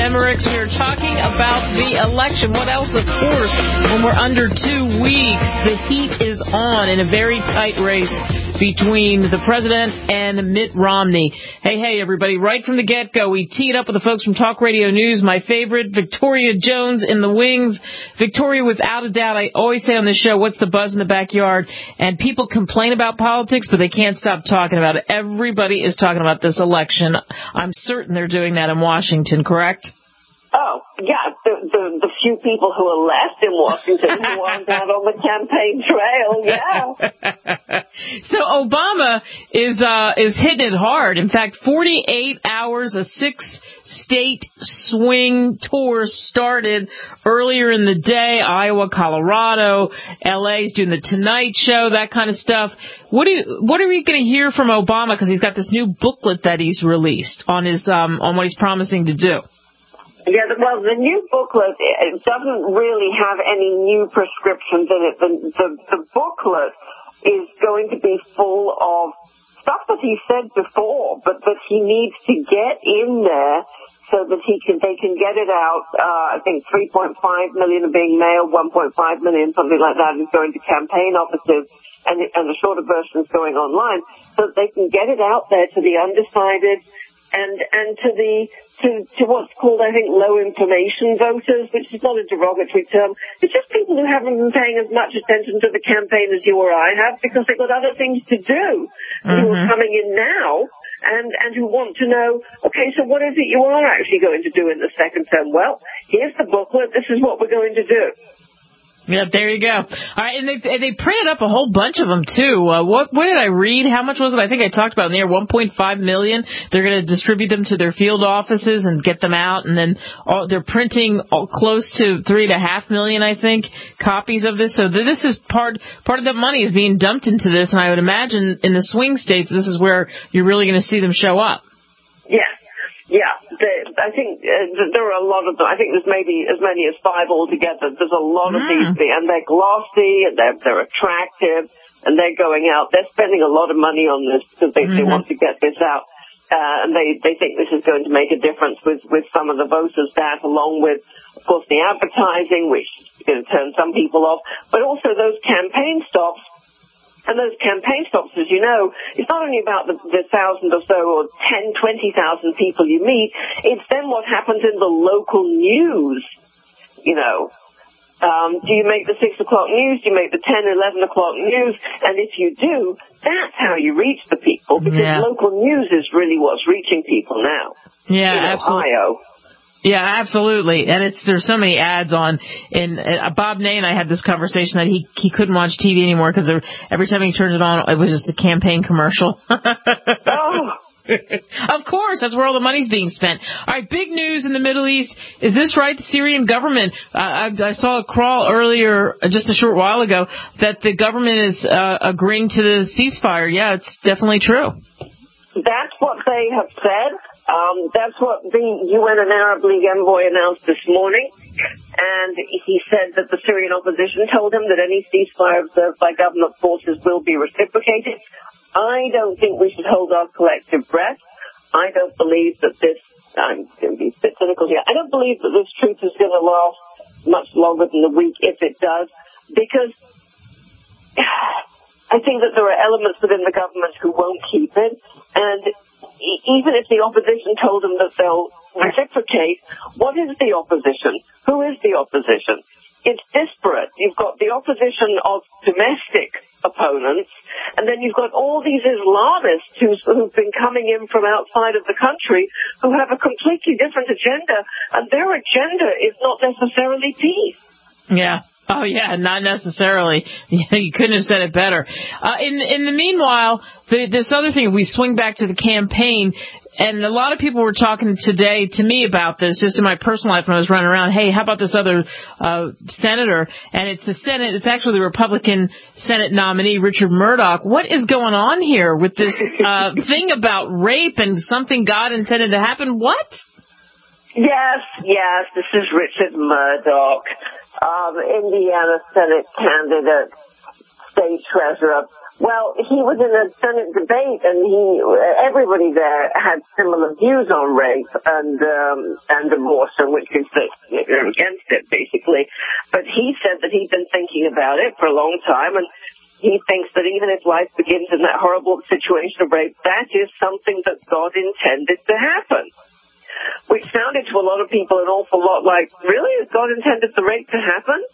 Memorex. We are talking about the election. What else, of course, when we're under 2 weeks, the heat is on in a very tight race between the president and Mitt Romney. Hey, everybody. Right from the get-go, we teed up with the folks from Talk Radio News. My favorite, Victoria Jones in the wings. Victoria, without a doubt, I always say on this show, what's the buzz in the backyard? And people complain about politics, but they can't stop talking about it. Everybody is talking about this election. I'm certain they're doing that in Washington, correct? Oh, yeah, the few people who are left in Washington who aren't out on the campaign trail, yeah. So Obama is hitting it hard. In fact, 48 hours, a 6-state swing tour started earlier in the day. Iowa, Colorado, LA's doing the Tonight Show, that kind of stuff. What are we going to hear from Obama? Because he's got this new booklet that he's released on his on what he's promising to do. Yeah, well, the new booklet, it doesn't really have any new prescriptions in it. The booklet is going to be full of stuff that he said before, but that he needs to get in there so that they can get it out. I think 3.5 million are being mailed, 1.5 million, something like that, is going to campaign offices, and the shorter version is going online, so that they can get it out there to the undecided and to what's called, I think, low information voters, which is not a derogatory term. It's just people who haven't been paying as much attention to the campaign as you or I have because they've got other things to do, who are coming in now and who want to know, okay, so what is it you are actually going to do in the second term? Well, here's the booklet. This is what we're going to do. Yeah, there you go. All right, and they printed up a whole bunch of them, too. What did I read? How much was it? I think I talked about in the air, 1.5 million. They're going to distribute them to their field offices and get them out, and then they're printing close to 3.5 million, I think, copies of this. So this is part of the money is being dumped into this, and I would imagine in the swing states, this is where you're really going to see them show up. Yeah. Yeah, I think there are a lot of them. I think there's maybe as many as 5 altogether. There's a lot of these, and they're glossy, and they're attractive, and they're going out. They're spending a lot of money on this because they want to get this out, and they think this is going to make a difference with some of the voters. That, along with, of course, the advertising, which is going to turn some people off, but also those campaign stops. And those campaign stops, as you know, it's not only about the 1,000 or so or 10, 20,000 people you meet, it's then what happens in the local news, you know. Do you make the 6 o'clock news? Do you make the 10, 11 o'clock news? And if you do, that's how you reach the people, because local news is really what's reaching people now. Yeah, in absolutely. Ohio. Yeah, absolutely. And there's so many ads on. Bob Ney and I had this conversation that he couldn't watch TV anymore because every time he turned it on, it was just a campaign commercial. Oh. Of course, that's where all the money's being spent. All right, big news in the Middle East. Is this right? The Syrian government, I saw a crawl earlier, just a short while ago, that the government is agreeing to the ceasefire. Yeah, it's definitely true. That's what they have said. That's what the UN and Arab League envoy announced this morning. And he said that the Syrian opposition told him that any ceasefire observed by government forces will be reciprocated. I don't think we should hold our collective breath. I don't believe that this, I'm going to be a bit cynical here, I don't believe that this truce is going to last much longer than a week if it does, because I think that there are elements within the government who won't keep it, and even if the opposition told them that they'll reciprocate, what is the opposition? Who is the opposition? It's disparate. You've got the opposition of domestic opponents, and then you've got all these Islamists who've been coming in from outside of the country who have a completely different agenda, and their agenda is not necessarily peace. Yeah. Oh, yeah, not necessarily. You couldn't have said it better. In the meanwhile, this other thing, if we swing back to the campaign, and a lot of people were talking today to me about this, just in my personal life when I was running around, hey, how about this other senator? And it's it's actually the Republican Senate nominee, Richard Murdoch. What is going on here with this thing about rape and something God intended to happen? What? Yes, this is Richard Murdoch. Indiana Senate candidate, state treasurer, Well, he was in a Senate debate, and everybody there had similar views on rape and abortion, which is against it, basically. But he said that he'd been thinking about it for a long time, and he thinks that even if life begins in that horrible situation of rape, that is something that God intended to happen. Which sounded to a lot of people an awful lot like, really? Has God intended the rape to happen?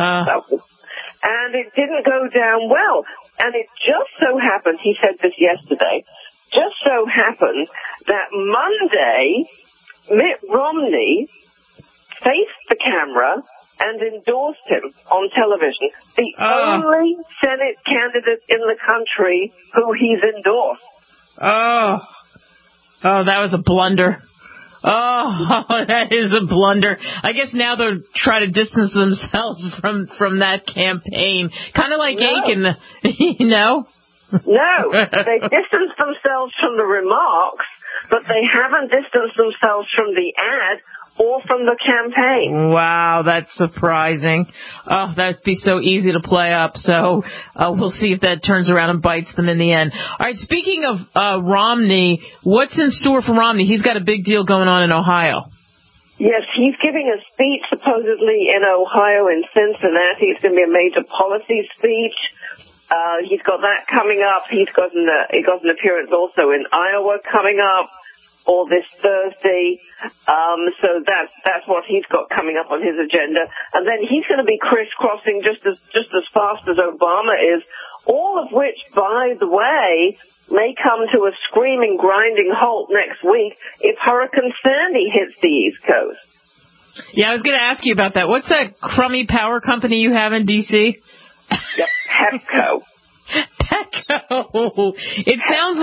And it didn't go down well. And it just so happened, he said this yesterday, just so happened that Monday, Mitt Romney faced the camera and endorsed him on television. The only Senate candidate in the country who he's endorsed. Oh, that was a blunder. Oh, that is a blunder. I guess now they'll try to distance themselves from that campaign. Kind of like Aiken, you know? No, they distanced themselves from the remarks, but they haven't distanced themselves from the ad or from the campaign. Wow, that's surprising. Oh, that'd be so easy to play up. So we'll see if that turns around and bites them in the end. All right, speaking of Romney, what's in store for Romney? He's got a big deal going on in Ohio. Yes, he's giving a speech supposedly in Ohio, in Cincinnati. It's going to be a major policy speech. He's got that coming up. He got an appearance also in Iowa coming up, all this Thursday. So that's what he's got coming up on his agenda. And then he's going to be crisscrossing just as fast as Obama is, all of which, by the way, may come to a screaming, grinding halt next week if Hurricane Sandy hits the East Coast. Yeah, I was going to ask you about that. What's that crummy power company you have in D.C.? Yep, Pepco. Petco. It sounds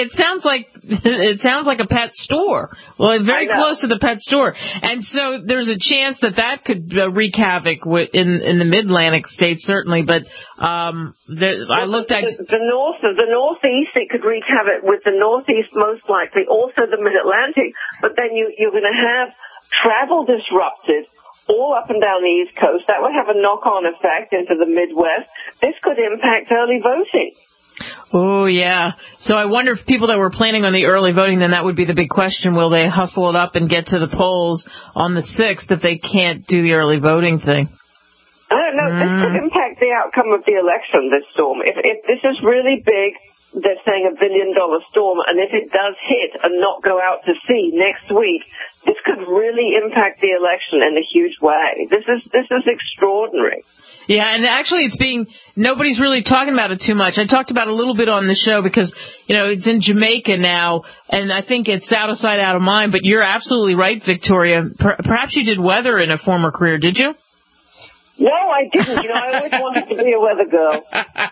like a pet store. Well, very close to the pet store, and so there's a chance that could wreak havoc in the Mid-Atlantic states, certainly. But I looked at the Northeast. It could wreak havoc with the Northeast, most likely. Also the Mid-Atlantic. But then you're going to have travel disrupted all up and down the East Coast. That would have a knock-on effect into the Midwest. This could impact early voting. Oh, yeah. So I wonder if people that were planning on the early voting, then that would be the big question. Will they hustle it up and get to the polls on the 6th if they can't do the early voting thing? I don't know. This could impact the outcome of the election, this storm. If this is really big, they're saying $1 billion storm, and if it does hit and not go out to sea next week, this could really impact the election in a huge way. This is extraordinary. Yeah, and actually nobody's really talking about it too much. I talked about it a little bit on the show because, it's in Jamaica now, and I think it's out of sight, out of mind, but you're absolutely right, Victoria. Perhaps you did weather in a former career, did you? No, I didn't. I always wanted to be a weather girl.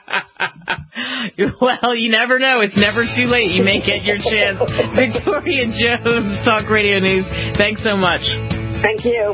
Well, you never know. It's never too late. You may get your chance. Victoria Jones, Talk Radio News. Thanks so much. Thank you.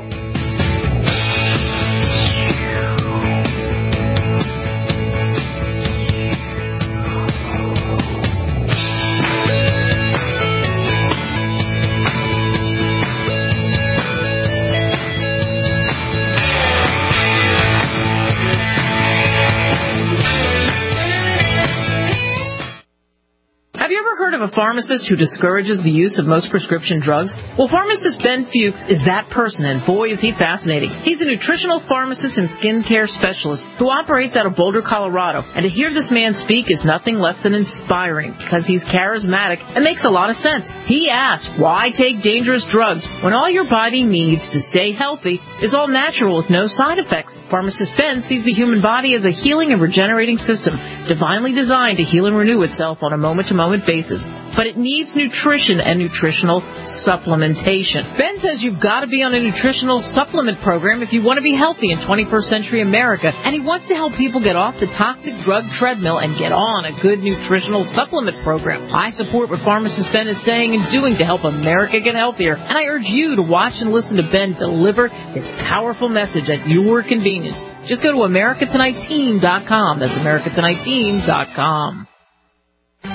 Have you ever heard of a pharmacist who discourages the use of most prescription drugs? Well, pharmacist Ben Fuchs is that person, and boy, is he fascinating. He's a nutritional pharmacist and skincare specialist who operates out of Boulder, Colorado. And to hear this man speak is nothing less than inspiring because he's charismatic and makes a lot of sense. He asks, why take dangerous drugs when all your body needs to stay healthy is all natural with no side effects? Pharmacist Ben sees the human body as a healing and regenerating system, divinely designed to heal and renew itself on a moment-to-moment basis, but it needs nutrition and nutritional supplementation. Ben says you've got to be on a nutritional supplement program if you want to be healthy in 21st century America, and he wants to help people get off the toxic drug treadmill and get on a good nutritional supplement program. I support what pharmacist Ben is saying and doing to help America get healthier, and I urge you to watch and listen to Ben deliver his powerful message at your convenience. Just go to AmericaTonightTeam.com. That's AmericaTonightTeam.com.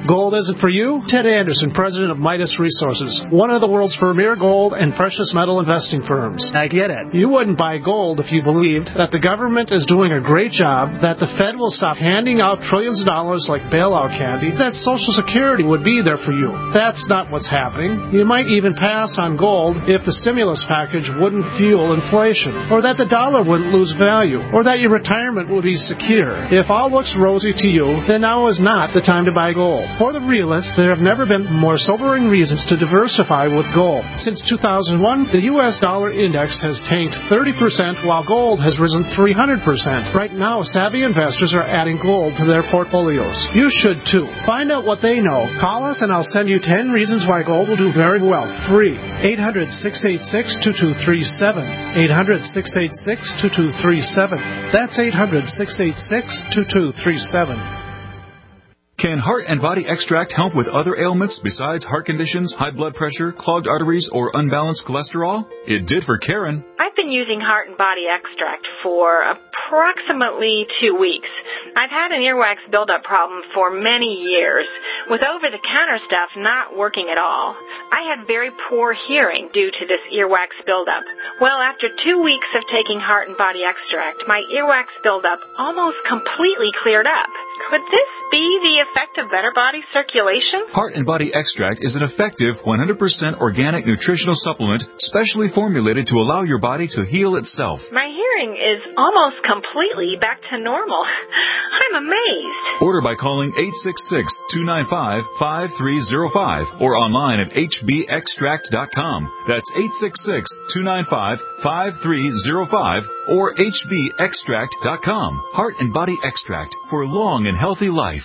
Gold isn't for you? Ted Anderson, president of Midas Resources, one of the world's premier gold and precious metal investing firms. I get it. You wouldn't buy gold if you believed that the government is doing a great job, that the Fed will stop handing out trillions of dollars like bailout candy, that Social Security would be there for you. That's not what's happening. You might even pass on gold if the stimulus package wouldn't fuel inflation, or that the dollar wouldn't lose value, or that your retirement would be secure. If all looks rosy to you, then now is not the time to buy gold. For the realists, there have never been more sobering reasons to diversify with gold. Since 2001, the U.S. dollar index has tanked 30%, while gold has risen 300%. Right now, savvy investors are adding gold to their portfolios. You should too. Find out what they know. Call us and I'll send you 10 reasons why gold will do very well. Free. 800-686-2237. 800-686-2237. That's 800-686-2237. Can Heart and Body Extract help with other ailments besides heart conditions, high blood pressure, clogged arteries, or unbalanced cholesterol? It did for Karen. I've been using Heart and Body Extract for approximately 2 weeks. I've had an earwax buildup problem for many years, with over-the-counter stuff not working at all. I had very poor hearing due to this earwax buildup. Well, after 2 weeks of taking Heart and Body Extract, my earwax buildup almost completely cleared up. Could this be the effect of better body circulation? Heart and Body Extract is an effective 100% organic nutritional supplement specially formulated to allow your body to heal itself. My hearing is almost completely back to normal. I'm amazed. Order by calling 866-295-5305 or online at hbextract.com. That's 866-295-5305 or hbextract.com. Heart and Body Extract for a long and healthy life.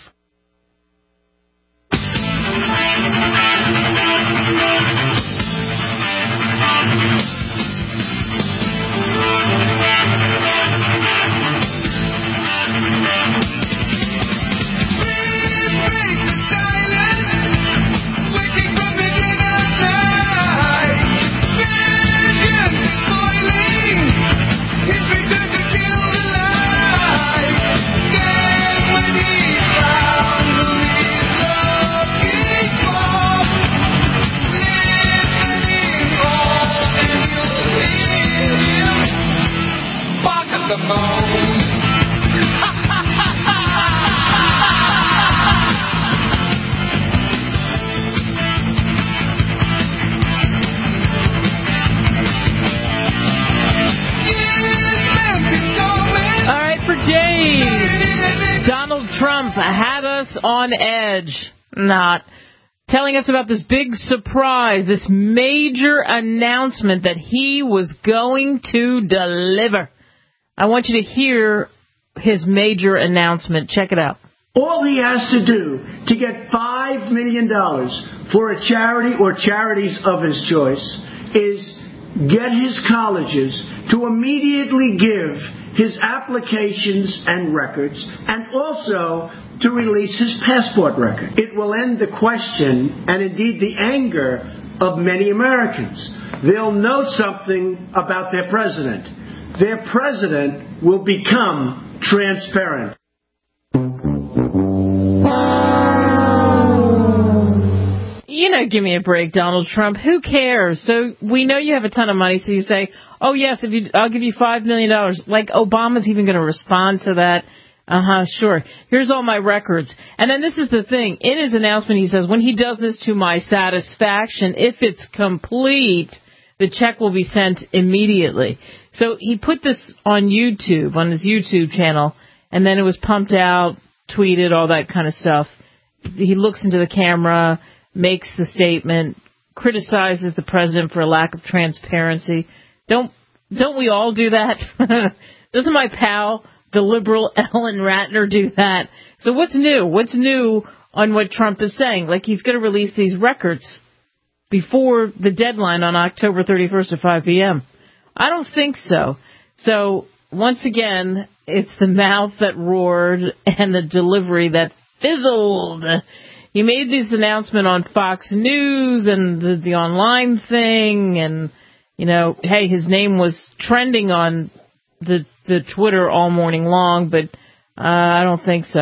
Trump had us on edge. Not. Telling us about this big surprise, this major announcement that he was going to deliver. I want you to hear his major announcement. Check it out. All he has to do to get $5 million for a charity or charities of his choice is get his colleges to immediately give his applications and records, and also to release his passport record. It will end the question, and indeed the anger, of many Americans. They'll know something about their president. Their president will become transparent. You know, give me a break, Donald Trump. Who cares? So we know you have a ton of money, so you say, oh, yes, I'll give you $5 million. Like Obama's even going to respond to that. Sure. Here's all my records. And then this is the thing. In his announcement, he says, when he does this to my satisfaction, if it's complete, the check will be sent immediately. So he put this on YouTube, on his YouTube channel, and then it was pumped out, tweeted, all that kind of stuff. He looks into the camera, makes the statement, criticizes the president for a lack of transparency. Don't we all do that? Doesn't my pal, the liberal Ellen Ratner, do that? So what's new? What's new on what Trump is saying? Like he's going to release these records before the deadline on October 31st at 5 p.m. I don't think so. So once again, it's the mouth that roared and the delivery that fizzled. He made this announcement on Fox News and the online thing, and, you know, hey, his name was trending on the Twitter all morning long, but I don't think so.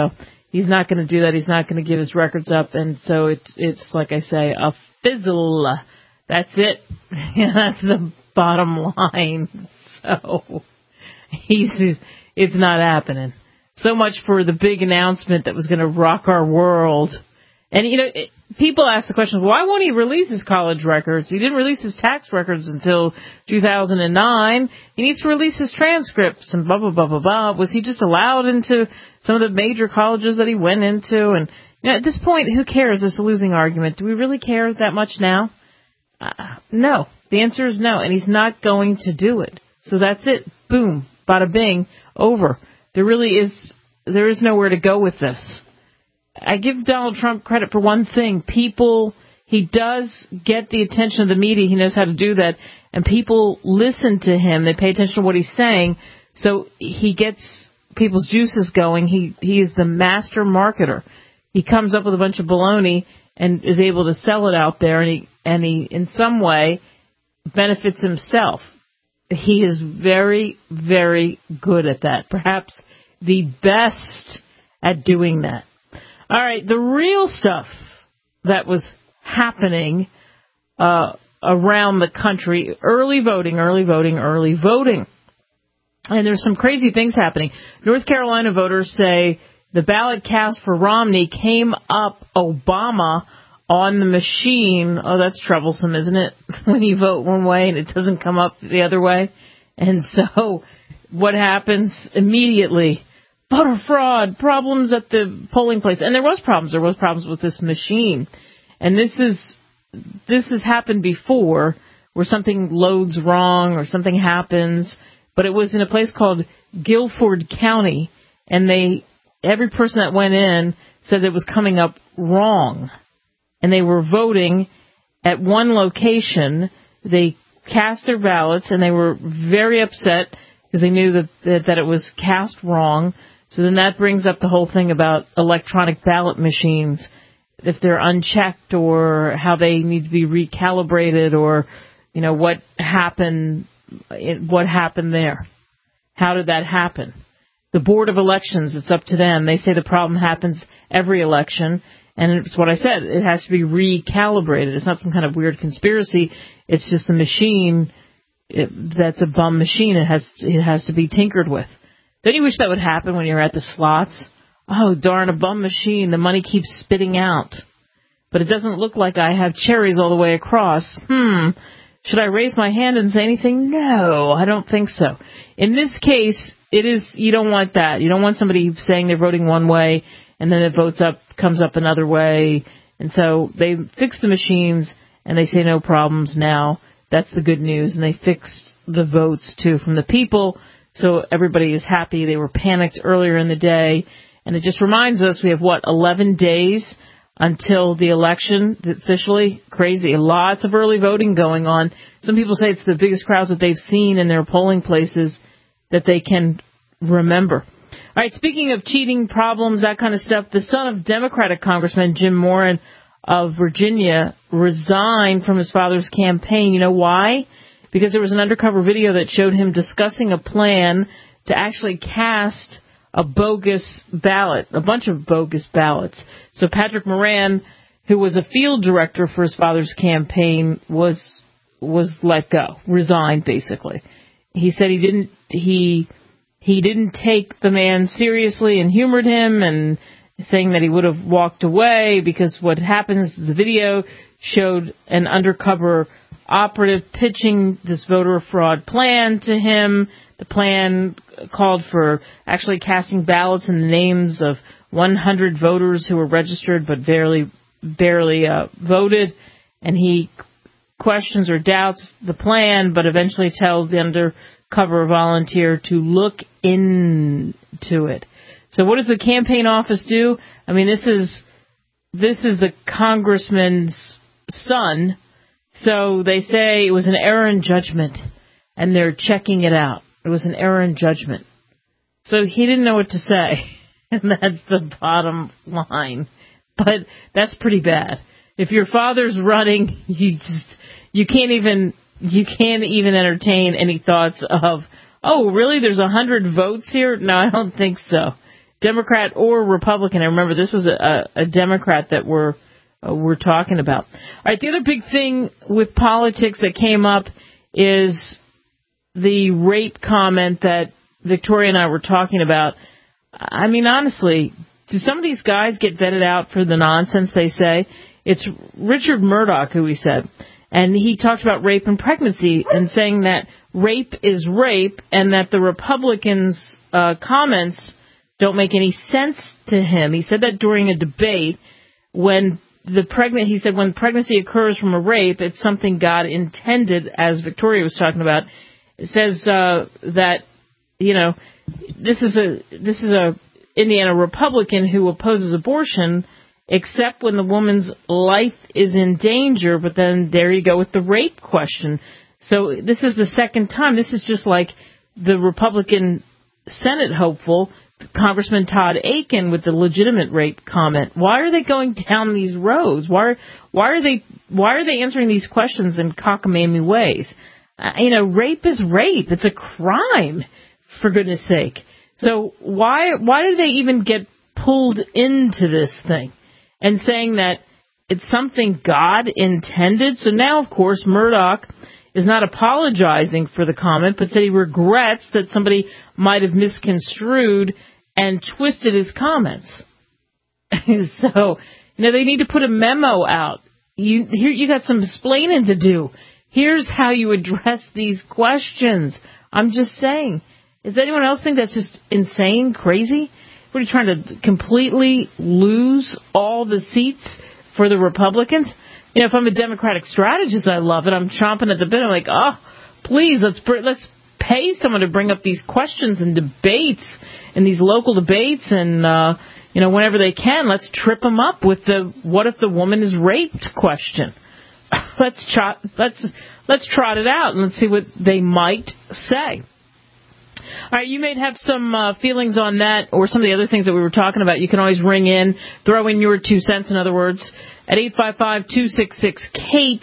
he's not going to do that. He's not going to give his records up. And so it's like I say, a fizzle. That's it. That's the bottom line. So it's not happening. So much for the big announcement that was going to rock our world. And, people ask the question, why won't he release his college records? He didn't release his tax records until 2009. He needs to release his transcripts and blah, blah, blah, blah, blah. Was he just allowed into some of the major colleges that he went into? And at this point, who cares? It's a losing argument. Do we really care that much now? No. The answer is no. And he's not going to do it. So that's it. Boom. Bada bing. Over. There is nowhere to go with this. I give Donald Trump credit for one thing. He does get the attention of the media. He knows how to do that. And people listen to him. They pay attention to what he's saying. So he gets people's juices going. He is the master marketer. He comes up with a bunch of baloney and is able to sell it out there. And he in some way benefits himself. He is very, very good at that. Perhaps the best at doing that. All right, the real stuff that was happening around the country, early voting. And there's some crazy things happening. North Carolina voters say the ballot cast for Romney came up Obama on the machine. Oh, that's troublesome, isn't it? When you vote one way and it doesn't come up the other way. And so what happens immediately? Voter fraud, problems at the polling place. And there was problems. There was problems with this machine. And this has happened before where something loads wrong or something happens. But it was in a place called Guilford County. And every person that went in said it was coming up wrong. And they were voting at one location. They cast their ballots and they were very upset because they knew that it was cast wrong. So then that brings up the whole thing about electronic ballot machines, if they're unchecked or how they need to be recalibrated or, what happened there. How did that happen? The Board of Elections, it's up to them. They say the problem happens every election. And it's what I said. It has to be recalibrated. It's not some kind of weird conspiracy. It's just the machine that's a bum machine. It has to be tinkered with. Don't you wish that would happen when you're at the slots? Oh, darn, a bum machine. The money keeps spitting out. But it doesn't look like I have cherries all the way across. Should I raise my hand and say anything? No, I don't think so. In this case, you don't want that. You don't want somebody saying they're voting one way and then it comes up another way. And so they fixed the machines and they say no problems now. That's the good news. And they fixed the votes, too, from the people. So everybody is happy. They were panicked earlier in the day. And it just reminds us we have, 11 days until the election, officially. Crazy. Lots of early voting going on. Some people say it's the biggest crowds that they've seen in their polling places that they can remember. All right, speaking of cheating problems, that kind of stuff, the son of Democratic Congressman Jim Moran of Virginia resigned from his father's campaign. You know why? Because there was an undercover video that showed him discussing a plan to actually cast a bogus ballot, a bunch of bogus ballots. So Patrick Moran, who was a field director for his father's campaign, was let go, resigned basically. He said he didn't take the man seriously and humored him, and saying that he would have walked away because what happens, the video showed an undercover operative pitching this voter fraud plan to him. The plan called for actually casting ballots in the names of 100 voters who were registered but barely voted. And he questions or doubts the plan, but eventually tells the undercover volunteer to look into it. So what does the campaign office do? I mean, this is the congressman's son. So they say it was an error in judgment, and they're checking it out. It was an error in judgment. So he didn't know what to say, and that's the bottom line. But that's pretty bad. If your father's running, you can't even entertain any thoughts of, oh, really? There's 100 votes here? No, I don't think so. Democrat or Republican. And remember, this was a Democrat that we're talking about. All right, the other big thing with politics that came up is the rape comment that Victoria and I were talking about. I mean, honestly, do some of these guys get vetted out for the nonsense they say? It's Richard Murdoch who he said. And he talked about rape and pregnancy and saying that rape is rape and that the Republicans' comments don't make any sense to him. He said that during a debate when when pregnancy occurs from a rape, it's something God intended, as Victoria was talking about. It says that, this is a Indiana Republican who opposes abortion, except when the woman's life is in danger. But then there you go with the rape question. So this is the second time. This is just like the Republican Senate hopeful, Congressman Todd Akin, with the legitimate rape comment. Why are they going down these roads? Why are they answering these questions in cockamamie ways? Rape is rape. It's a crime, for goodness sake. So why do they even get pulled into this thing and saying that it's something God intended? So now, of course, Murdoch is not apologizing for the comment, but said he regrets that somebody might have misconstrued and twisted his comments. So, they need to put a memo out. You got some explaining to do. Here's how you address these questions. I'm just saying. Does anyone else think that's just insane, crazy? What are you trying to completely lose all the seats for the Republicans? If I'm a Democratic strategist, I love it. I'm chomping at the bit. I'm like, please, let's pay someone to bring up these questions and debates and these local debates and, whenever they can, let's trip them up with the what if the woman is raped question. Let's trot it out and let's see what they might say. All right, you may have some feelings on that or some of the other things that we were talking about. You can always ring in, throw in your 2 cents, in other words, at 855-266-KATE,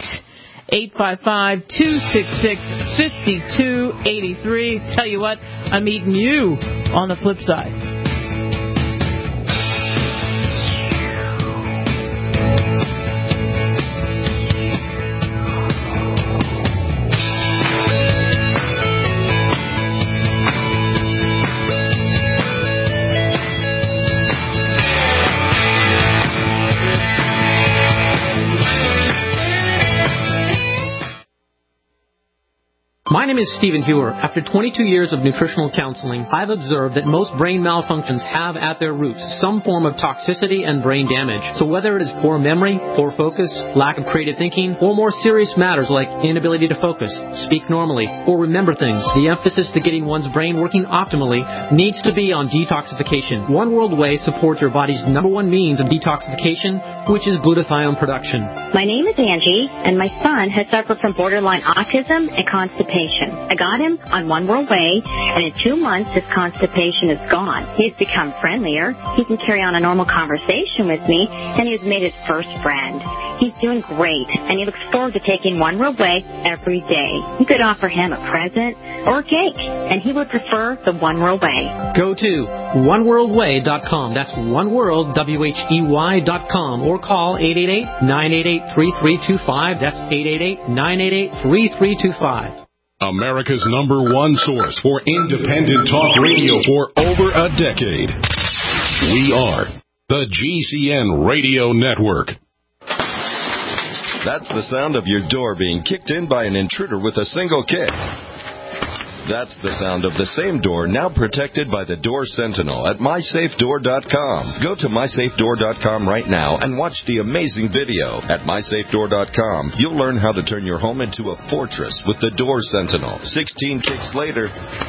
855-266-5283. Tell you what, I'm eating you on the flip side. My name is Stephen Hewer. After 22 years of nutritional counseling, I've observed that most brain malfunctions have at their roots some form of toxicity and brain damage. So whether it is poor memory, poor focus, lack of creative thinking, or more serious matters like inability to focus, speak normally, or remember things, the emphasis to getting one's brain working optimally needs to be on detoxification. One World Whey supports your body's #1 means of detoxification, which is glutathione production. My name is Angie, and my son has suffered from borderline autism and constipation. I got him on One World Whey, and in 2 months, his constipation is gone. He's become friendlier. He can carry on a normal conversation with me, and he has made his first friend. He's doing great, and he looks forward to taking One World Whey every day. You could offer him a present or a cake, and he would prefer the One World Whey. Go to oneworldwhey.com. That's oneworld, WHEY.com, or call 888-988-3325. That's 888-988-3325. America's #1 source for independent talk radio for over a decade. We are the GCN Radio Network. That's the sound of your door being kicked in by an intruder with a single kick. That's the sound of the same door now protected by the Door Sentinel at MySafeDoor.com. Go to MySafeDoor.com right now and watch the amazing video. At MySafeDoor.com, you'll learn how to turn your home into a fortress with the Door Sentinel. 16 kicks later,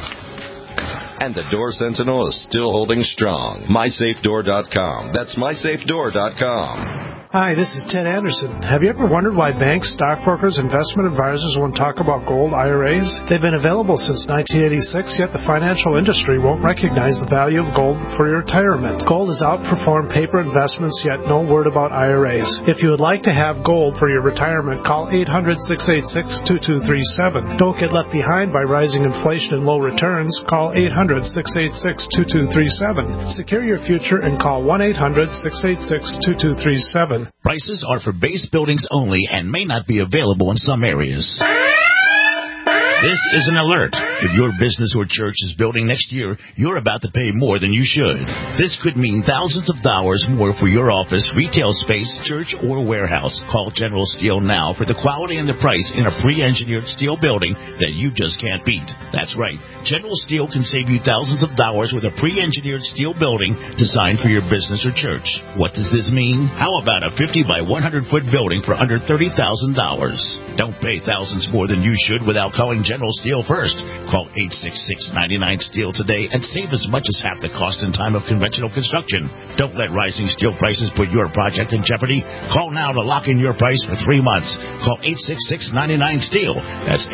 and the Door Sentinel is still holding strong. MySafeDoor.com. That's MySafeDoor.com. All Hi, this is Ted Anderson. Have you ever wondered why banks, stockbrokers, investment advisors won't talk about gold IRAs? They've been available since 1986, yet the financial industry won't recognize the value of gold for your retirement. Gold has outperformed paper investments, yet no word about IRAs. If you would like to have gold for your retirement, call 800-686-2237. Don't get left behind by rising inflation and low returns. Call 800-686-2237. Secure your future and call 1-800-686-2237. Prices are for base buildings only and may not be available in some areas. This is an alert. If your business or church is building next year, you're about to pay more than you should. This could mean thousands of dollars more for your office, retail space, church, or warehouse. Call General Steel now for the quality and the price in a pre-engineered steel building that you just can't beat. That's right. General Steel can save you thousands of dollars with a pre-engineered steel building designed for your business or church. What does this mean? How about a 50 by 100 foot building for under $30,000? Don't pay thousands more than you should without calling General Steel first. Call 866-99-STEEL today and save as much as half the cost and time of conventional construction. Don't let rising steel prices put your project in jeopardy. Call now to lock in your price for 3 months. Call 866-99-STEEL. That's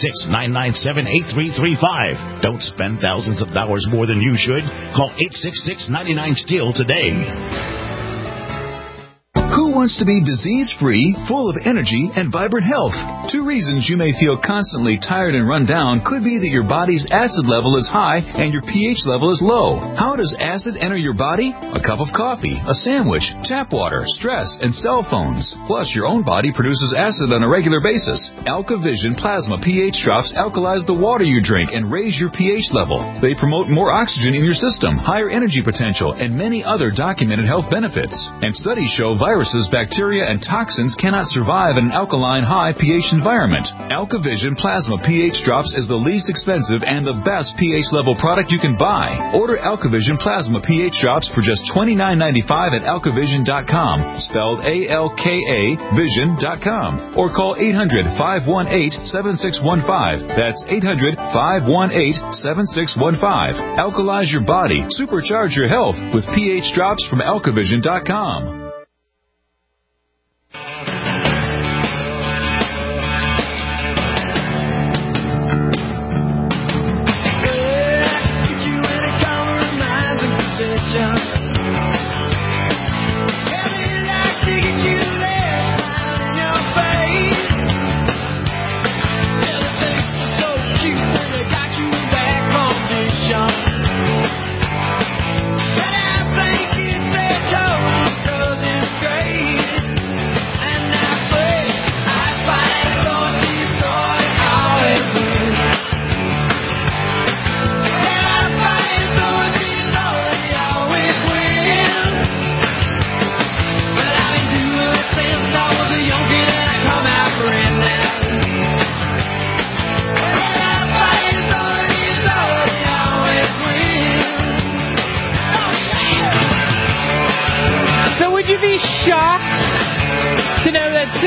866-997-8335. Don't spend thousands of dollars more than you should. Call 866-99-STEEL today. Who wants to be disease-free, full of energy, and vibrant health? 2 reasons you may feel constantly tired and run down could be that your body's acid level is high and your pH level is low. How does acid enter your body? A cup of coffee, a sandwich, tap water, stress, and cell phones. Plus, your own body produces acid on a regular basis. AlkaVision Plasma pH drops alkalize the water you drink and raise your pH level. They promote more oxygen in your system, higher energy potential, and many other documented health benefits. And studies show viruses, bacteria, and toxins cannot survive in an alkaline high pH environment. AlkaVision Plasma pH Drops is the least expensive and the best pH level product you can buy. Order AlkaVision Plasma pH Drops for just $29.95 at alkavision.com, spelled A-L-K-A vision.com, or call 800-518-7615. That's 800-518-7615. Alkalize your body. Supercharge your health with pH Drops from alkavision.com. To know that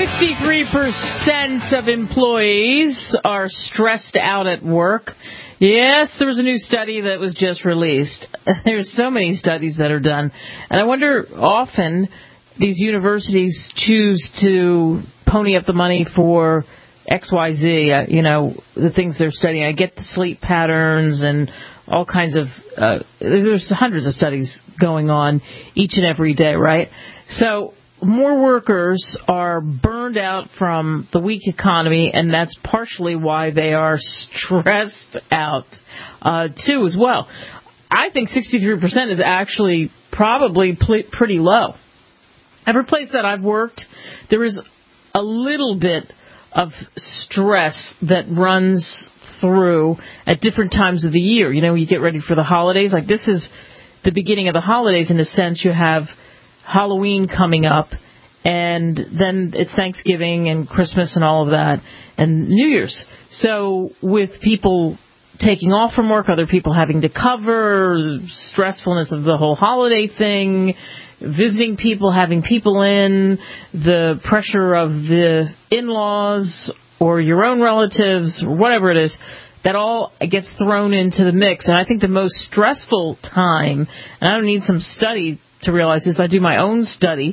63% of employees are stressed out at work. Yes, there was a new study that was just released. There's so many studies that are done. And I wonder, often these universities choose to pony up the money for XYZ, the things they're studying. I get the sleep patterns and all kinds of, there's hundreds of studies going on each and every day, right? So more workers are burned out from the weak economy, and that's partially why they are stressed out, too, as well. I think 63% is actually probably pretty low. Every place that I've worked, there is a little bit of stress that runs through at different times of the year. You get ready for the holidays. Like, this is the beginning of the holidays, in a sense. You have Halloween coming up, and then it's Thanksgiving and Christmas and all of that, and New Year's. So with people taking off from work, other people having to cover, stressfulness of the whole holiday thing, visiting people, having people in, the pressure of the in-laws or your own relatives, or whatever it is, that all gets thrown into the mix. And I think the most stressful time, and I don't need some study to realize this, I do my own study,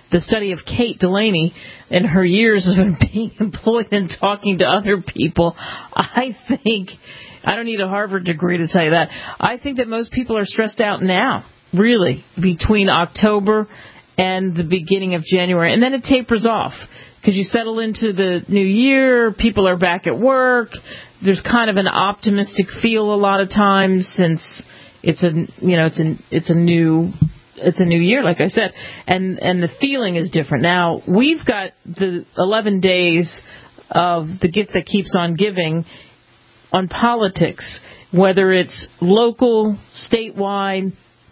the study of Kate Delaney and her years of being employed and talking to other people, I think, I don't need a Harvard degree to tell you that, I think that most people are stressed out now, really, between October and the beginning of January. And then it tapers off because you settle into the new year, people are back at work, there's kind of an optimistic feel a lot of times since it's a new year, like I said, and the feeling is different. Now, we've got the 11 days of the gift that keeps on giving on politics, whether it's local, statewide,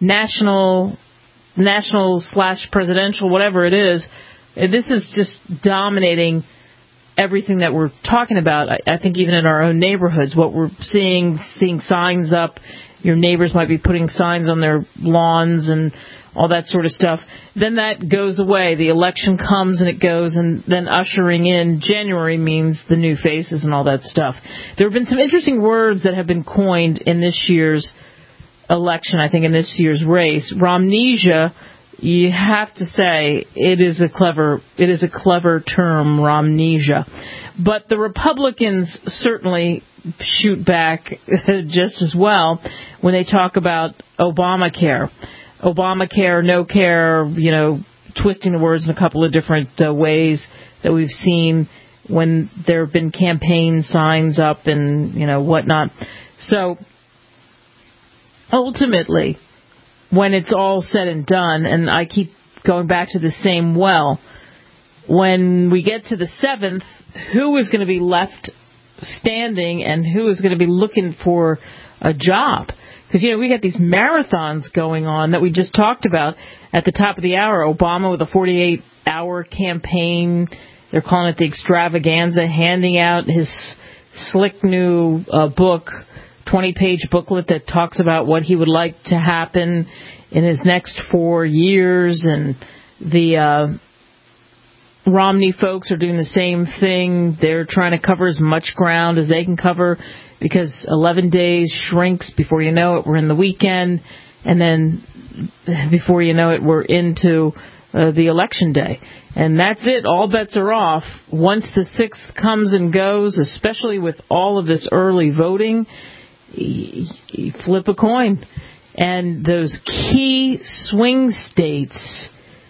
national/presidential, whatever it is. This is just dominating everything that we're talking about. I think even in our own neighborhoods, what we're seeing signs up. Your neighbors might be putting signs on their lawns and all that sort of stuff. Then that goes away. The election comes and it goes, and then ushering in January means the new faces and all that stuff. There have been some interesting words that have been coined in this year's election, I think, in this year's race. Romnesia, you have to say, it is a clever term, Romnesia. But the Republicans certainly shoot back just as well when they talk about Obamacare. Obamacare, no care, twisting the words in a couple of different ways that we've seen when there have been campaign signs up and, whatnot. So ultimately, when it's all said and done, and I keep going back to the same well, when we get to the 7th, who is going to be left standing and who is going to be looking for a job? Because, we got these marathons going on that we just talked about at the top of the hour. Obama with a 48-hour campaign. They're calling it the extravaganza, handing out his slick new book, 20-page booklet that talks about what he would like to happen in his next 4 years. And the Romney folks are doing the same thing. They're trying to cover as much ground as they can cover because 11 days shrinks. Before you know it, we're in the weekend. And then before you know it, we're into the election day. And that's it. All bets are off. Once the 6th comes and goes, especially with all of this early voting, you flip a coin. And those key swing states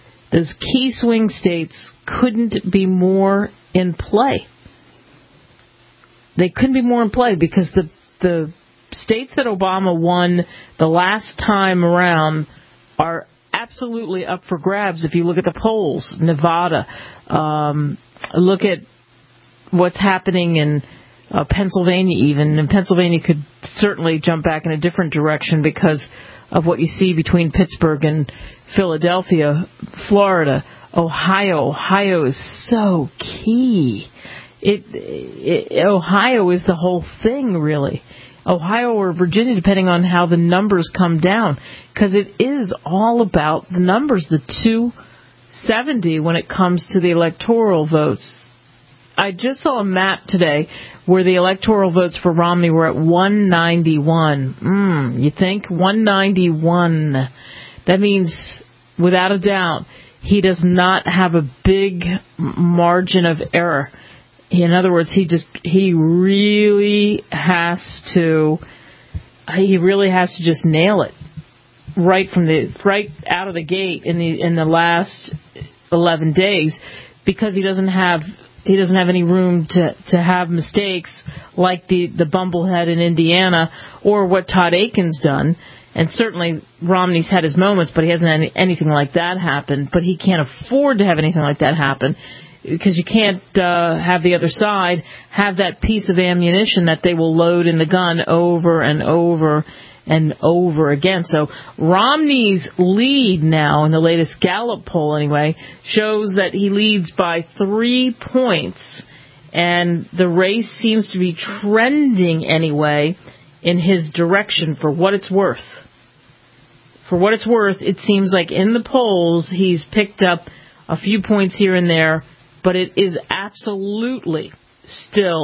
couldn't be more in play. They couldn't be more in play because the states that Obama won the last time around are absolutely up for grabs if you look at the polls. Nevada, look at what's happening in Pennsylvania even. And Pennsylvania could certainly jump back in a different direction because of what you see between Pittsburgh and Philadelphia. Florida, Ohio is so key. Ohio is the whole thing, really. Ohio or Virginia, depending on how the numbers come down, because it is all about the numbers, the 270 when it comes to the electoral votes. I just saw a map today where the electoral votes for Romney were at 191. You think? 191. That means, without a doubt, he does not have a big margin of error. In other words, he really has to just nail it right out of the gate in the last 11 days, because he doesn't have any room to have mistakes like the bumblehead in Indiana or what Todd Aiken's done. And certainly Romney's had his moments, but he hasn't had anything like that happen. But he can't afford to have anything like that happen, because you can't have the other side have that piece of ammunition that they will load in the gun over and over and over again. So Romney's lead now, in the latest Gallup poll anyway, shows that he leads by 3 points. And the race seems to be trending anyway in his direction, for what it's worth. For what it's worth, it seems like in the polls he's picked up a few points here and there, but it is absolutely still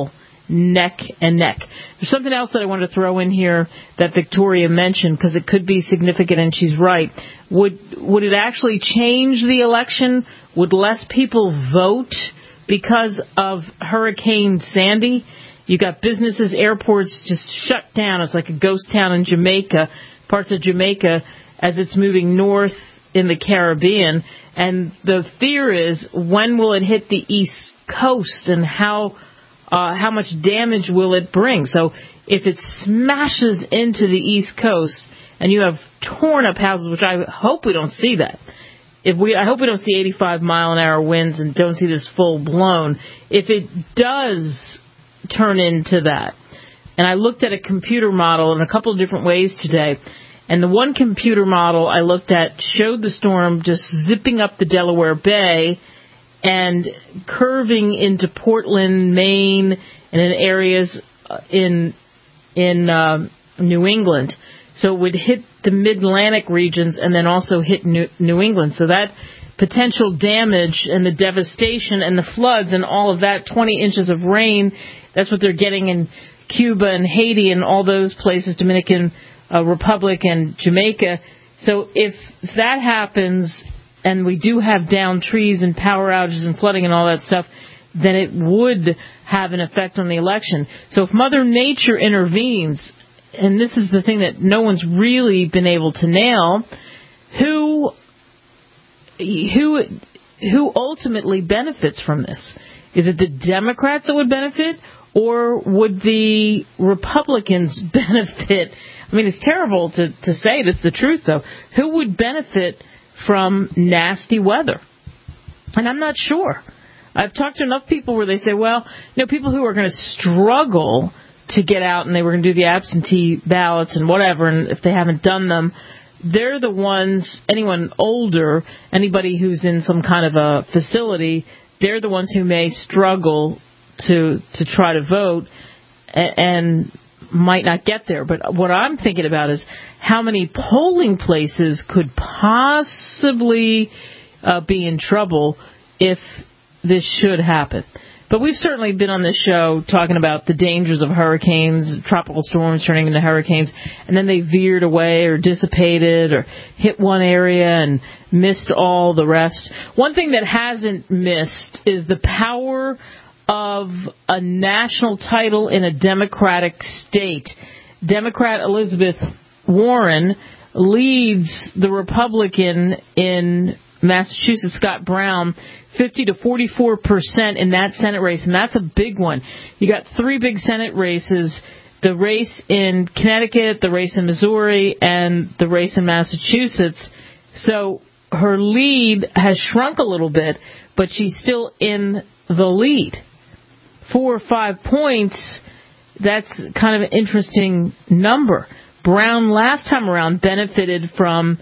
neck and neck. There's something else that I wanted to throw in here that Victoria mentioned, because it could be significant, and she's right. Would it actually change the election? Would less people vote because of Hurricane Sandy? You got businesses, airports just shut down. It's like a ghost town in Jamaica, parts of Jamaica, as it's moving north in the Caribbean. And the fear is, when will it hit the East Coast, and how much damage will it bring? So if it smashes into the East Coast and you have torn up houses, which I hope we don't see that. I hope we don't see 85-mile-an-hour winds and don't see this full-blown. If it does turn into that, and I looked at a computer model in a couple of different ways today, and the one computer model I looked at showed the storm just zipping up the Delaware Bay and curving into Portland, Maine, and in areas in New England. So it would hit the mid-Atlantic regions and then also hit New England. So that potential damage and the devastation and the floods and all of that, 20 inches of rain, that's what they're getting in Cuba and Haiti and all those places, Dominican Republic and Jamaica. So if that happens, and we do have downed trees and power outages and flooding and all that stuff, then it would have an effect on the election. So if Mother Nature intervenes, and this is the thing that no one's really been able to nail, who ultimately benefits from this? Is it the Democrats that would benefit, or would the Republicans benefit? I mean, it's terrible to say it. It's the truth, though. Who would benefit from nasty weather? And I'm not sure. I've talked to enough people where they say, well, people who are going to struggle to get out, and they were going to do the absentee ballots and whatever, and if they haven't done them, they're the ones, anyone older, anybody who's in some kind of a facility, they're the ones who may struggle to try to vote and might not get there. But what I'm thinking about is how many polling places could possibly be in trouble if this should happen. But we've certainly been on this show talking about the dangers of hurricanes, tropical storms turning into hurricanes, and then they veered away or dissipated or hit one area and missed all the rest. One thing that hasn't missed is the power of a national title in a Democratic state. Democrat Elizabeth Warren leads the Republican in Massachusetts, Scott Brown, 50 to 44% in that Senate race, and that's a big one. You got three big Senate races, the race in Connecticut, the race in Missouri, and the race in Massachusetts. So her lead has shrunk a little bit, but she's still in the lead. 4 or 5 points, that's kind of an interesting number. Brown last time around benefited from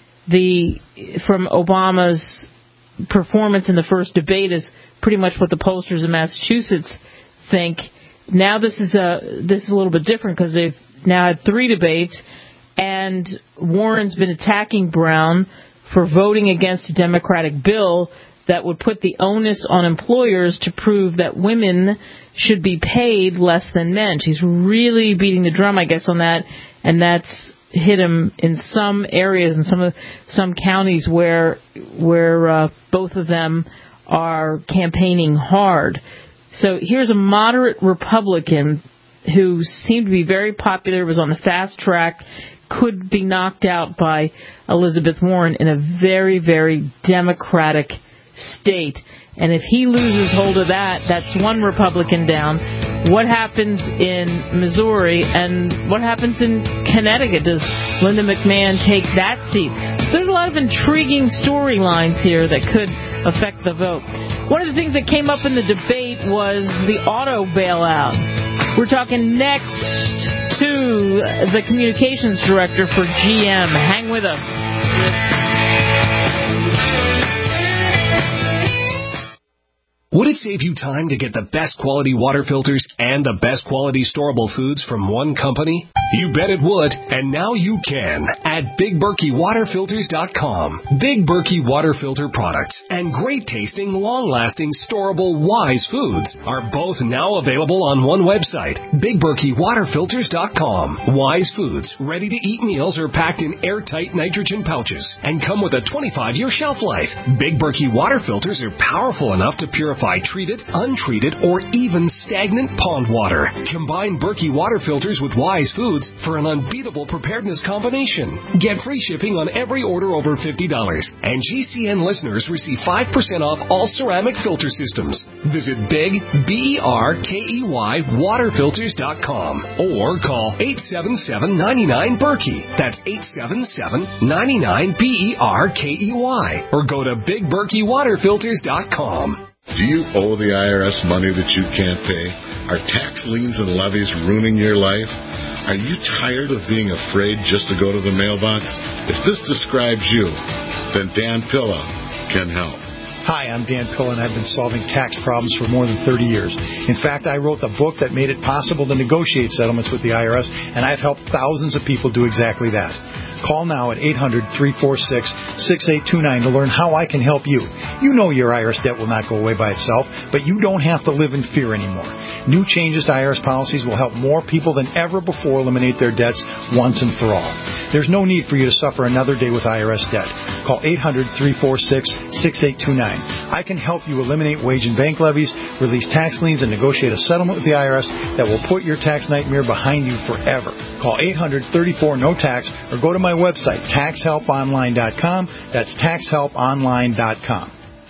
Obama's performance in the first debate, is pretty much what the pollsters in Massachusetts think. Now this is a little bit different because they've now had 3 debates, and Warren's been attacking Brown for voting against a Democratic bill that would put the onus on employers to prove that women should be paid less than men. She's really beating the drum, I guess, on that, and that's hit him in some areas and some counties where both of them are campaigning hard. So here's a moderate Republican who seemed to be very popular, was on the fast track, could be knocked out by Elizabeth Warren in a very, very Democratic state. And if he loses hold of that, that's one Republican down. What happens in Missouri and what happens in Connecticut? Does Linda McMahon take that seat? So there's a lot of intriguing storylines here that could affect the vote. One of the things that came up in the debate was the auto bailout. We're talking next to the communications director for GM. Hang with us. Would it save you time to get the best quality water filters and the best quality storable foods from one company? You bet it would, and now you can at BigBerkeyWaterFilters.com. Big Berkey water filter products and great tasting, long-lasting, storable Wise foods are both now available on one website, BigBerkeyWaterFilters.com. Wise foods, ready-to-eat meals are packed in airtight nitrogen pouches and come with a 25-year shelf life. Big Berkey water filters are powerful enough to purify treated, untreated, or even stagnant pond water. Combine Berkey water filters with Wise foods for an unbeatable preparedness combination. Get free shipping on every order over $50, and GCN listeners receive 5% off all ceramic filter systems. Visit Big, BERKEY, waterfilters.com or call 877-99-BERKEY. That's 877-99-BERKEY, or go to BigBerkeyWaterFilters.com. Do you owe the IRS money that you can't pay? Are tax liens and levies ruining your life? Are you tired of being afraid just to go to the mailbox? If this describes you, then Dan Pilla can help. Hi, I'm Dan Pilla, and I've been solving tax problems for more than 30 years. In fact, I wrote the book that made it possible to negotiate settlements with the IRS, and I've helped thousands of people do exactly that. Call now at 800-346-6829 to learn how I can help you. You know your IRS debt will not go away by itself, but you don't have to live in fear anymore. New changes to IRS policies will help more people than ever before eliminate their debts once and for all. There's no need for you to suffer another day with IRS debt. Call 800-346-6829. I can help you eliminate wage and bank levies, release tax liens, and negotiate a settlement with the IRS that will put your tax nightmare behind you forever. Call 800-34-NO-TAX or go to my website, TaxHelpOnline.com. That's TaxHelpOnline.com.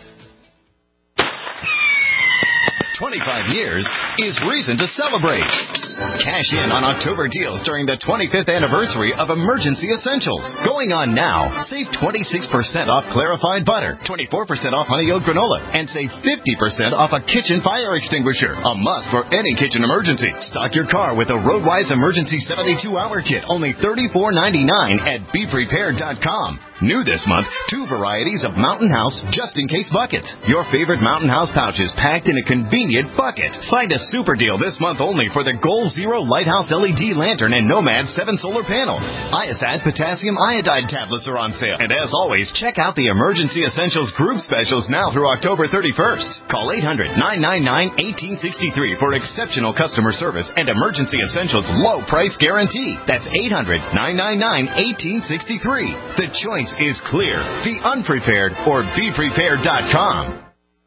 25 years is reason to celebrate. Cash in on October deals during the 25th anniversary of Emergency Essentials. Going on now, save 26% off clarified butter, 24% off honey oat granola, and save 50% off a kitchen fire extinguisher. A must for any kitchen emergency. Stock your car with a Roadwise Emergency 72-hour kit, only $34.99 at BePrepared.com. New this month, 2 varieties of Mountain House just-in-case buckets. Your favorite Mountain House pouches packed in a convenient bucket. Find a super deal this month only for the Goal Zero Lighthouse LED lantern and Nomad 7 solar panel. ISAT potassium iodide tablets are on sale. And as always, check out the Emergency Essentials group specials now through October 31st. Call 800-999-1863 for exceptional customer service and Emergency Essentials low price guarantee. That's 800-999-1863. The choice is clear. Be unprepared or BePrepared.com.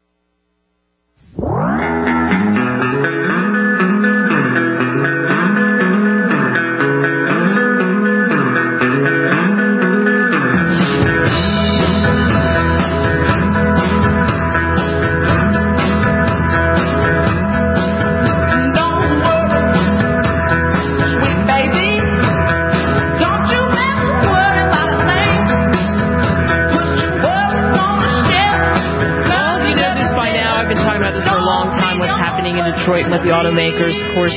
Detroit with the automakers. Of course,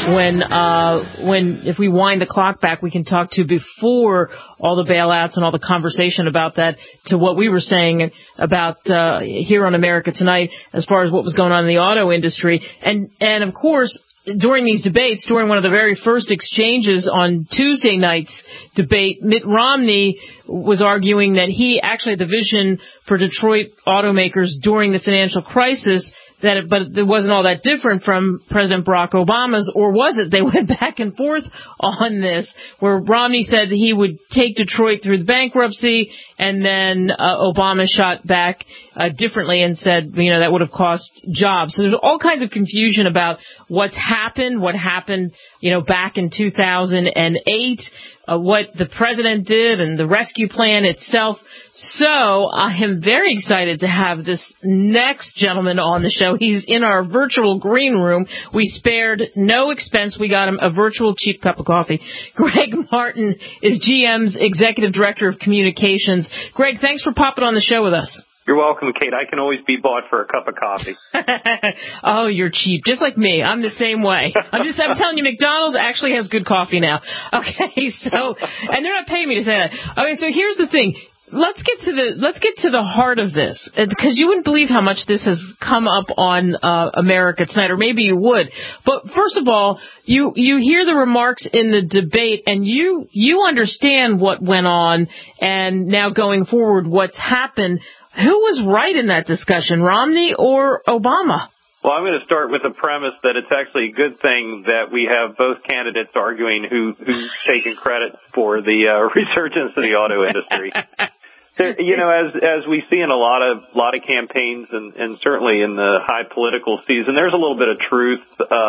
if we wind the clock back, we can talk to before all the bailouts and all the conversation about that to what we were saying about here on America Tonight as far as what was going on in the auto industry. And of course, during these debates, during one of the very first exchanges on Tuesday night's debate, Mitt Romney was arguing that he actually had the vision for Detroit automakers during the financial crisis, but it wasn't all that different from President Barack Obama's, or was it? They went back and forth on this, where Romney said that he would take Detroit through the bankruptcy, and then Obama shot back differently and said, that would have cost jobs. So there's all kinds of confusion about what happened, back in 2008, what the president did and the rescue plan itself. So I am very excited to have this next gentleman on the show. He's in our virtual green room. We spared no expense. We got him a virtual cheap cup of coffee. Greg Martin is GM's Executive Director of Communications. Greg, thanks for popping on the show with us. You're welcome, Kate. I can always be bought for a cup of coffee. Oh, you're cheap. Just like me. I'm the same way. I'm telling you, McDonald's actually has good coffee now. Okay, and they're not paying me to say that. Okay, so here's the thing. let's get to the heart of this, because you wouldn't believe how much this has come up on America Tonight, or maybe you would. But first of all, you hear the remarks in the debate, and you understand what went on, and now going forward, what's happened. Who was right in that discussion, Romney or Obama? Well, I'm going to start with the premise that it's actually a good thing that we have both candidates arguing who's taking credit for the resurgence of the auto industry. You know, as we see in a lot of campaigns, and certainly in the high political season, there's a little bit of truth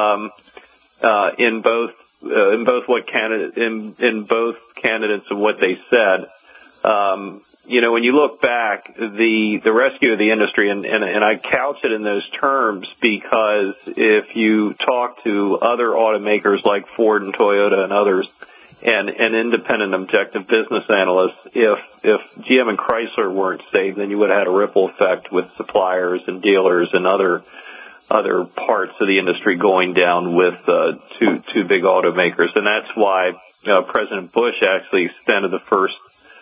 in both candidates and what they said. You know, when you look back, the rescue of the industry, and I couch it in those terms because if you talk to other automakers like Ford and Toyota and others, and independent objective business analysts, if GM and Chrysler weren't saved, then you would have had a ripple effect with suppliers and dealers and other parts of the industry going down with two big automakers. And that's why President Bush actually extended the first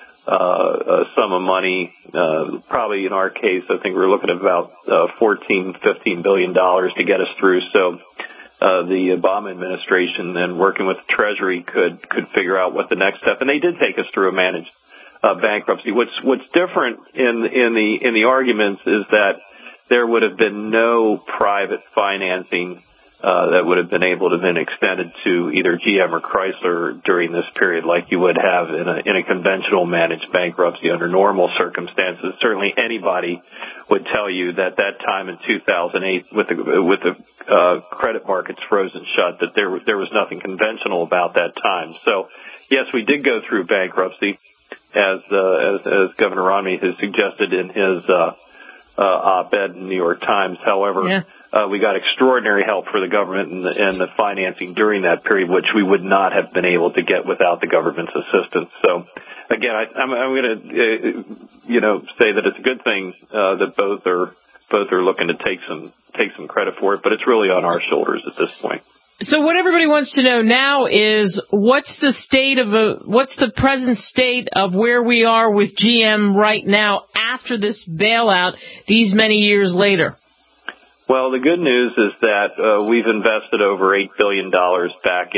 sum of money, probably in our case, I think we're looking at about $14-15 billion to get us through. So the Obama administration and working with the Treasury could figure out what the next step, and they did take us through a managed bankruptcy. What's different in the arguments is that there would have been no private financing that would have been able to have been extended to either GM or Chrysler during this period like you would have in a conventional managed bankruptcy under normal circumstances. Certainly anybody would tell you that time in 2008 with the credit markets frozen shut, that there was nothing conventional about that time. So, yes, we did go through bankruptcy, as Governor Romney has suggested in his op-ed in the New York Times. However, we got extraordinary help for the government and the financing during that period, which we would not have been able to get without the government's assistance. So, again, I'm going to say that it's a good thing that both are looking to take some credit for it, but it's really on our shoulders at this point. So what everybody wants to know now is what's the present state of where we are with GM right now after this bailout these many years later? Well, the good news is that we've invested over $8 billion back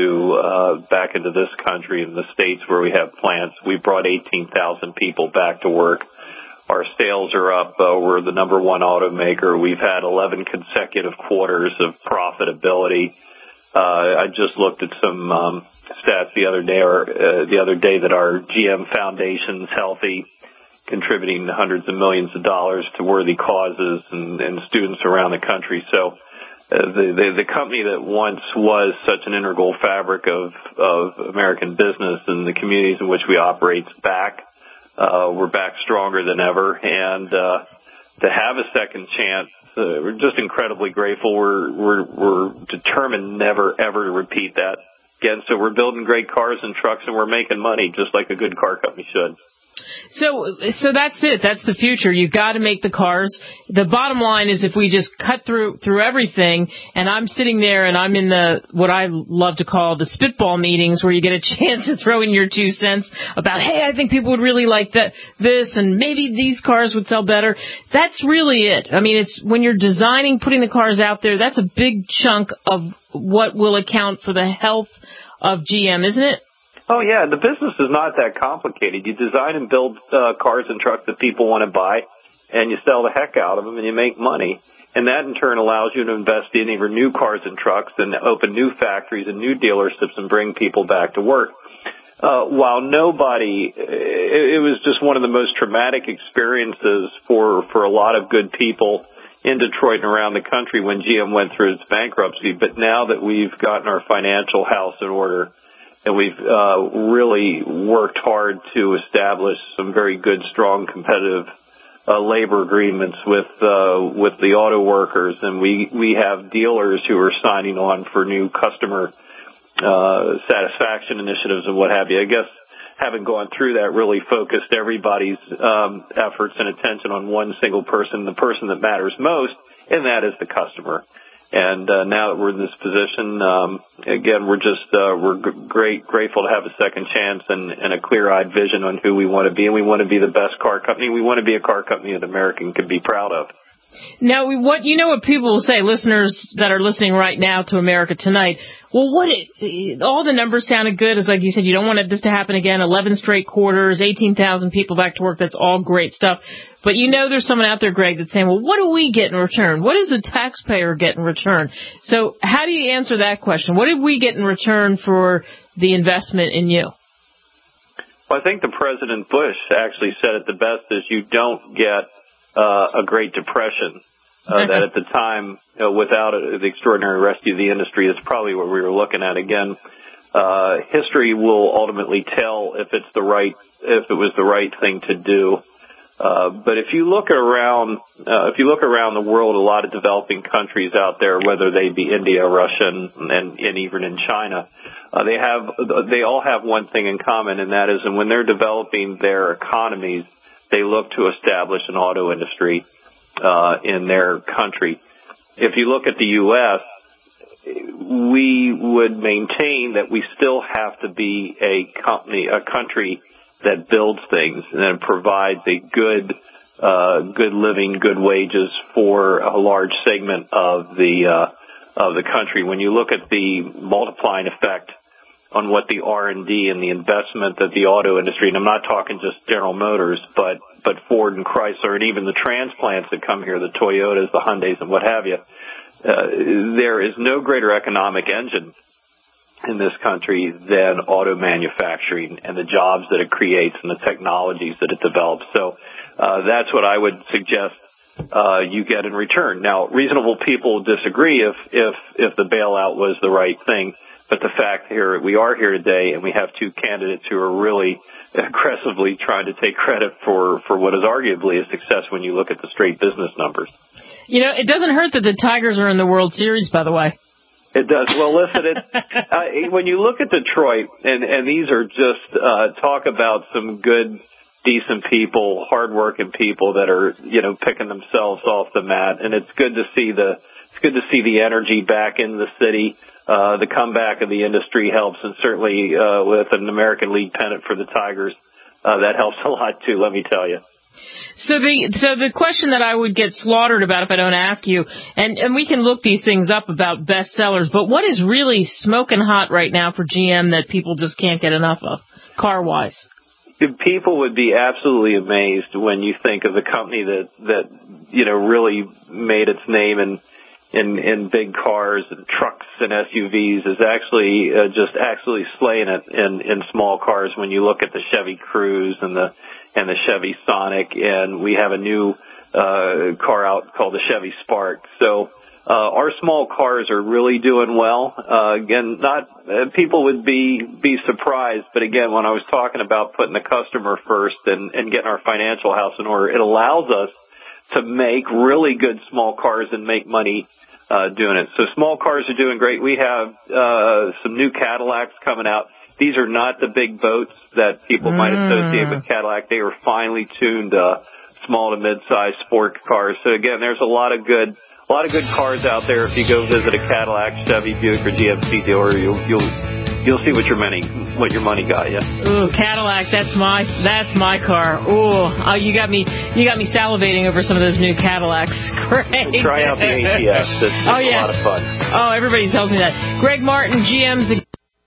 into this country and the states where we have plants. We brought 18,000 people back to work. Our sales are up. We're the number one automaker. We've had 11 consecutive quarters of profitability. I just looked at some stats the other day that our GM Foundation's healthy, contributing hundreds of millions of dollars to worthy causes and students around the country. So the company that once was such an integral fabric of American business and the communities in which we operate is back. We're back stronger than ever. And to have a second chance, we're just incredibly grateful. We're determined never, ever to repeat that again. So we're building great cars and trucks, and we're making money just like a good car company should. So that's it. That's the future. You've got to make the cars. The bottom line is if we just cut through everything, and I'm sitting there and I'm in what I love to call the spitball meetings where you get a chance to throw in your 2 cents about, hey, I think people would really like this, and maybe these cars would sell better. That's really it. I mean, it's when you're designing, putting the cars out there, that's a big chunk of what will account for the health of GM, isn't it? Oh, yeah. The business is not that complicated. You design and build cars and trucks that people want to buy, and you sell the heck out of them, and you make money. And that, in turn, allows you to invest in either new cars and trucks and open new factories and new dealerships and bring people back to work. While it was just one of the most traumatic experiences for a lot of good people in Detroit and around the country when GM went through its bankruptcy. But now that we've gotten our financial house in order, and we've really worked hard to establish some very good, strong, competitive labor agreements with the auto workers, and we have dealers who are signing on for new customer satisfaction initiatives and what have you. I guess having gone through that really focused everybody's efforts and attention on one single person, the person that matters most, and that is the customer. And now that we're in this position, again, we're grateful to have a second chance and a clear-eyed vision on who we want to be, and we want to be the best car company. We want to be a car company that American can be proud of. Now, what people will say, listeners that are listening right now to America Tonight, well, all the numbers sounded good. It's like you said, you don't want this to happen again. 11 straight quarters, 18,000 people back to work. That's all great stuff. But there's someone out there, Greg, that's saying, well, what do we get in return? What does the taxpayer get in return? So how do you answer that question? What did we get in return for the investment in you? Well, I think the President Bush actually said it the best, is you don't get a Great Depression. That at the time, without the extraordinary rescue of the industry, is probably what we were looking at. Again, history will ultimately tell if it was the right thing to do. But if you look around the world, a lot of developing countries out there, whether they be India, Russia, and even in China, they all have one thing in common, and that is, when they're developing their economies, they look to establish an auto industry in their country. If you look at the U.S., we would maintain that we still have to be a country that builds things and provides a good living, good wages for a large segment of the country. When you look at the multiplying effect on what the R&D and the investment that the auto industry, and I'm not talking just General Motors, but Ford and Chrysler, and even the transplants that come here, the Toyotas, the Hyundais, and what have you, there is no greater economic engine in this country than auto manufacturing and the jobs that it creates and the technologies that it develops. So that's what I would suggest you get in return. Now, reasonable people disagree if the bailout was the right thing, but the fact here, we are here today, and we have two candidates who are really aggressively trying to take credit for what is arguably a success when you look at the straight business numbers. It doesn't hurt that the Tigers are in the World Series, by the way. It does. Well, listen, when you look at Detroit, and these are just talk about some good, decent people, hardworking people that are, picking themselves off the mat, and it's good to see the energy back in the city. The comeback of the industry helps, and certainly with an American League pennant for the Tigers, that helps a lot too. Let me tell you. So the question that I would get slaughtered about if I don't ask you, and we can look these things up about bestsellers, but what is really smoking hot right now for GM that people just can't get enough of, car-wise? People would be absolutely amazed when you think of the company that really made its name in big cars and trucks and SUVs is actually just absolutely slaying it in small cars. When you look at the Chevy Cruze and the Chevy Sonic, and we have a new car out called the Chevy Spark. So our small cars are really doing well. Again, people would be surprised, but again, when I was talking about putting the customer first and getting our financial house in order, it allows us to make really good small cars and make money doing it. So small cars are doing great. We have some new Cadillacs coming out. These are not the big boats that people might associate with Cadillac. They are finely tuned small to mid-sized sport cars. So again, there's a lot of good cars out there. If you go visit a Cadillac, Chevy, Buick, or GMC dealer, you'll see what your money got you. Ooh, Cadillac, that's my car. Ooh, you got me salivating over some of those new Cadillacs. Great. Try out the ATS. It's a lot of fun. Oh, everybody tells me that. Greg Martin, GM's.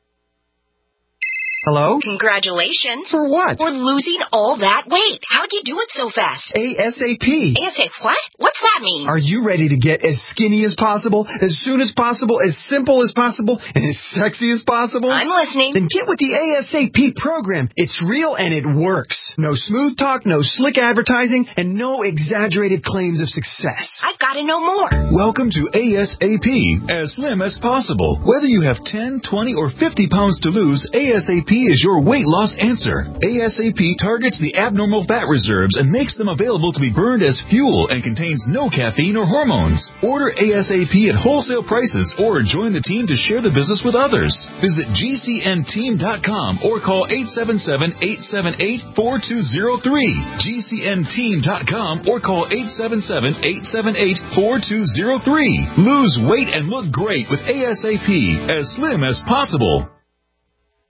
Hello? Congratulations. For what? For losing all that weight. How'd you do it so fast? ASAP. ASAP what? What's that mean? Are you ready to get as skinny as possible, as soon as possible, as simple as possible, and as sexy as possible? I'm listening. Then get with the ASAP program. It's real and it works. No smooth talk, no slick advertising, and no exaggerated claims of success. I've got to know more. Welcome to ASAP, as slim as possible. Whether you have 10, 20, or 50 pounds to lose, ASAP is your weight loss answer. ASAP targets the abnormal fat reserves and makes them available to be burned as fuel and contains no caffeine or hormones. Order ASAP at wholesale prices or join the team to share the business with others. Visit GCNteam.com or call 877-878-4203. GCNteam.com or call 877-878-4203. Lose weight and look great with ASAP, as slim as possible.